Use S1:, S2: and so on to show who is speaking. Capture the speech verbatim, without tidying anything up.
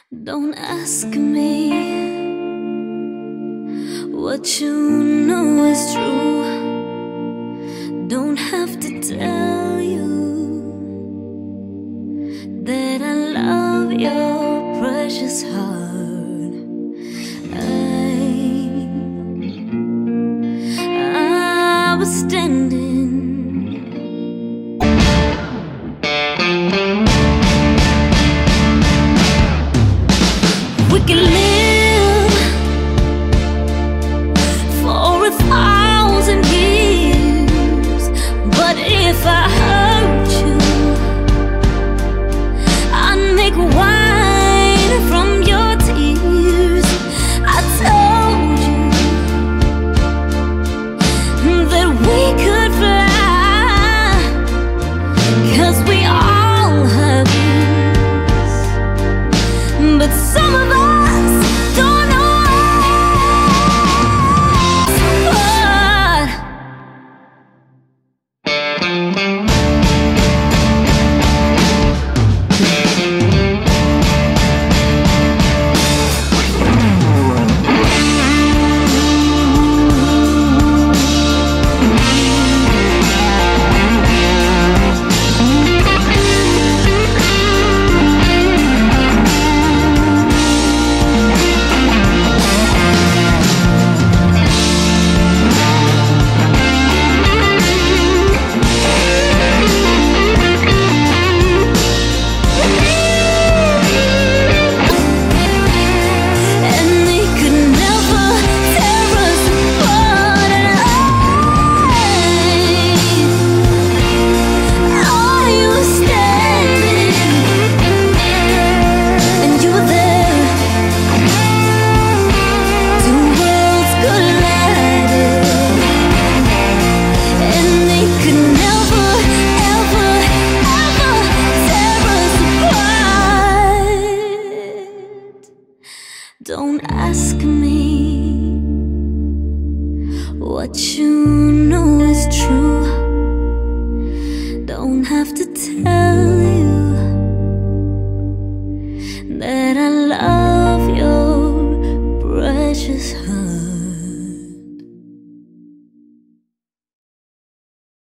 S1: Don't ask me what you know is true. Don't have to tell you that I love your precious heart. I, I was standing. We can live for a thousand years, but if I hurt you, I'd make wine from your tears. I told you that we could fly, 'cause we all have wings, but some of us don't ask me what you know is true. Don't have to tell